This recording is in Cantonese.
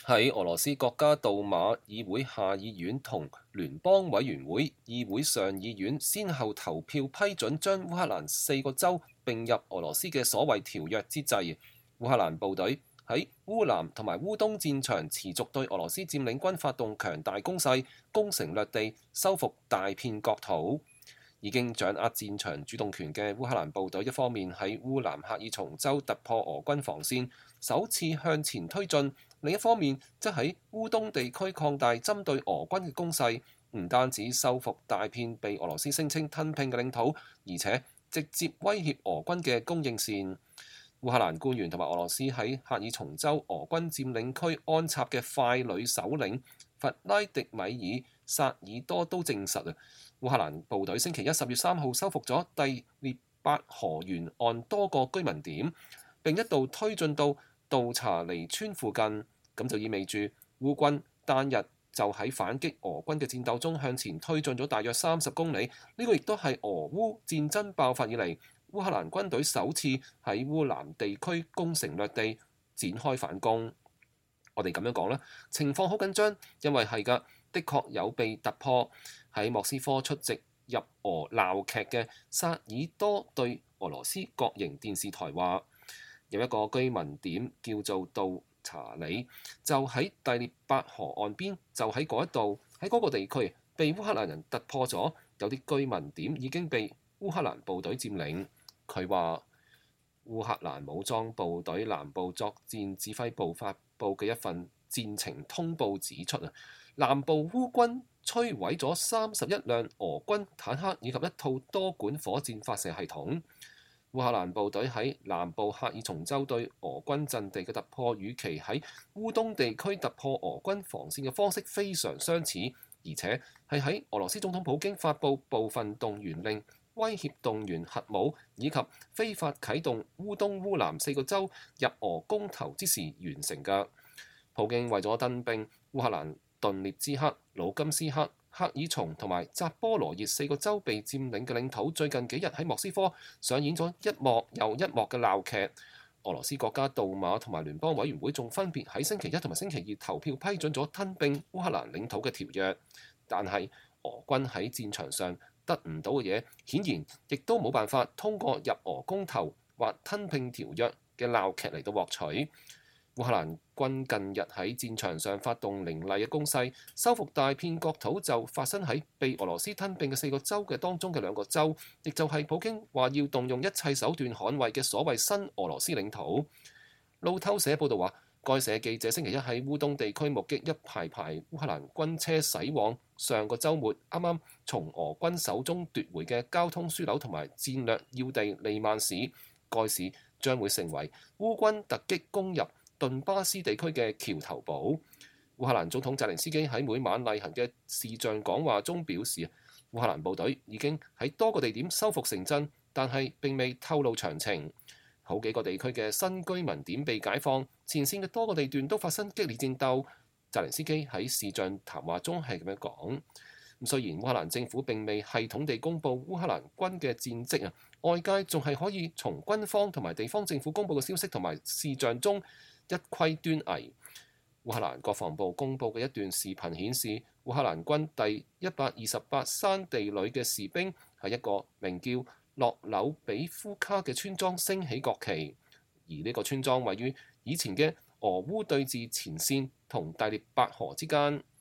喺俄羅斯國家杜馬議會下議院同聯邦委員會議會上議院先後投票批准將烏克蘭4個州並入俄羅斯嘅所謂條約之際，烏克蘭部隊喺烏南同埋烏東戰場持續對俄羅斯佔領軍發動強大攻勢，攻城略地，收復大片國土。已經掌握戰場主動權嘅烏克蘭部隊，一方面喺烏南克爾松州突破俄軍防線，首次向前推進；另一方面則喺烏東地區擴大針對俄軍嘅攻勢，唔單止收復大片被俄羅斯聲稱吞併嘅領土，而且直接威脅俄軍嘅供應線。烏克蘭官員同埋俄羅斯喺克爾松州俄軍佔領區安插嘅傀儡首領弗拉迪米爾薩爾多都證實烏克蘭部隊星期一10月3號收復咗第聶伯河沿岸多個居民點，並一度推進到杜查尼村附近，咁就意味住烏軍單日就喺反擊俄軍嘅戰鬥中向前推進咗大約30公里。呢個亦都係俄烏戰爭爆發以嚟烏克蘭軍隊首次喺烏南地區攻城略地，展開反攻。我哋咁樣講啦，情況好緊張，因為係㗎，的確有被突破。喺莫斯科出席入俄鬧劇嘅薩爾多對俄羅斯國營電視台話，有一個居民點叫做杜查里，就喺第聶伯河岸邊，就喺嗰一度，喺嗰個地區被烏克蘭人突破咗，有啲居民點已經被烏克蘭部隊佔領。佢話烏克蘭武裝部隊南部作戰指揮部發布嘅一份戰情通報指出南部烏軍摧毀咗31輛俄軍坦克以及一套多管火箭發射系統。烏克蘭部隊喺南部克爾松州對俄軍陣地嘅突破，與其喺烏東地區突破俄軍防線嘅方式非常相似，而且係喺俄羅斯總統普京發布部分動員令，威脅動員核武以及非法啟動烏東烏南4個州入俄公投之時完成㗎。普京為咗吞併烏克蘭頓涅茨克、盧甘斯克、克爾松同埋扎波羅熱4個州被佔領嘅領土，最近幾日喺莫斯科上演咗一幕又一幕嘅鬧劇。俄羅斯國家杜馬同埋聯邦委員會仲分別喺星期一同埋星期二投票批准咗吞併烏克蘭領土嘅條約，但係俄軍喺戰場上得唔到嘅嘢，顯然亦都冇辦法通過入俄公投或吞併條約嘅鬧劇嚟到獲取。烏克蘭軍近日喺戰場上發動凌厲嘅攻勢，收復大片國土，就發生喺被俄羅斯吞併嘅4個州嘅當中嘅2個州，亦就係普京話要動用一切手段捍衛嘅所謂新俄羅斯領土。路透社報道話，該社記者星期一喺烏東地區目擊一排排烏克蘭軍車駛往上個週末啱啱從俄軍手中奪回嘅交通樞紐同埋戰略要地利曼市。該市將會成為烏軍突擊攻入頓巴斯地區嘅橋頭堡。烏克蘭總統澤連斯基喺每晚例行嘅視像講話中表示，烏克蘭部隊已經喺多個地點收復城鎮，但係並未透露詳情。好幾個地區嘅新居民點被解放，前線嘅多個地段都發生激烈戰鬥。澤連斯基喺視像談話中係咁樣講。雖然烏克蘭政府並未系統地公佈烏克蘭軍嘅戰績外界仲係可以從軍方同埋地方政府公佈嘅消息同埋視像中一窺端倪。烏克蘭國防部公佈嘅一段視頻顯示，烏克蘭軍第128山地旅嘅士兵喺一個名叫洛紐比夫卡嘅村莊升起國旗，而呢個村莊位於以前嘅俄烏對峙前線同第聶伯河之間。